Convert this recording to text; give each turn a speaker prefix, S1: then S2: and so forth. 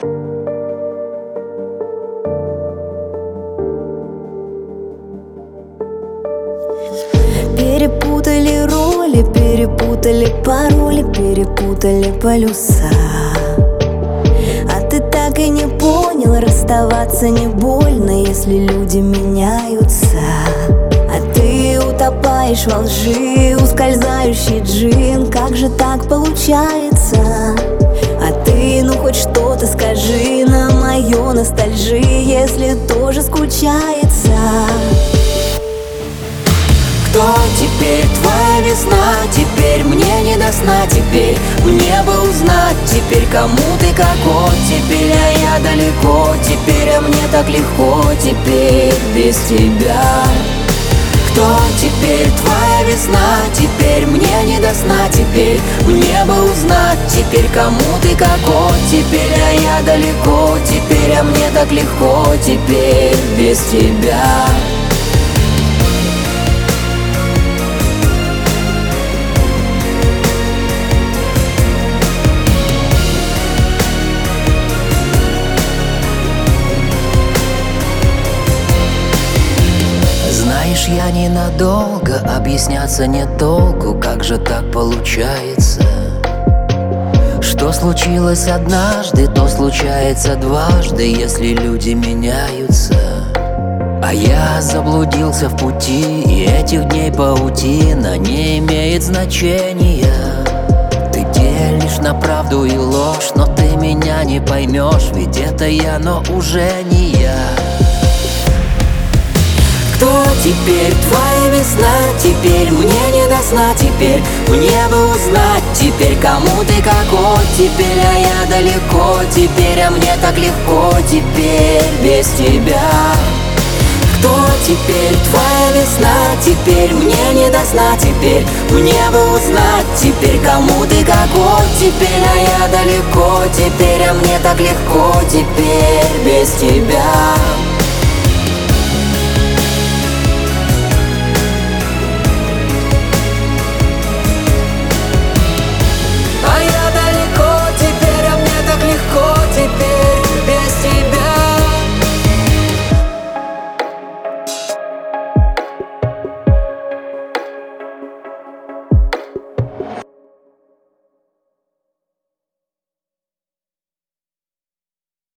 S1: Перепутали роли, перепутали пароли, перепутали полюса. А ты так и не понял, расставаться не больно, если люди меняются. А ты утопаешь во лжи, ускользающий джин. Как же так получается? А ты, ну хоть что-то скажи на мою ностальжи, если тоже скучается.
S2: Кто теперь твоя весна? Теперь мне не до сна. Теперь мне бы узнать. Теперь кому ты какой? Теперь я далеко. Теперь мне так легко. Теперь без тебя. Кто теперь твоя весна? Теперь мне не до сна. Теперь мне бы узнать. Теперь кому ты какой? Теперь я далеко. Теперь мне так легко. Теперь без тебя. Знаешь, я ненадолго, объясняться нет толку. Как же так получается? Что случилось однажды, то случается дважды, если люди меняются. А я заблудился в пути, и этих дней паутина не имеет значения. Ты делишь на правду и ложь, но ты меня не поймешь, ведь это я, но уже не я. Кто теперь твоя весна? Теперь мне не до сна. Теперь мне бы узнать. Теперь кому ты какой? Теперь я далеко. Теперь мне так легко. Теперь без тебя. Кто теперь твоя весна? Теперь мне не до сна. Теперь мне бы узнать. Теперь кому ты какой? Теперь я далеко. Теперь мне так легко. Теперь без тебя.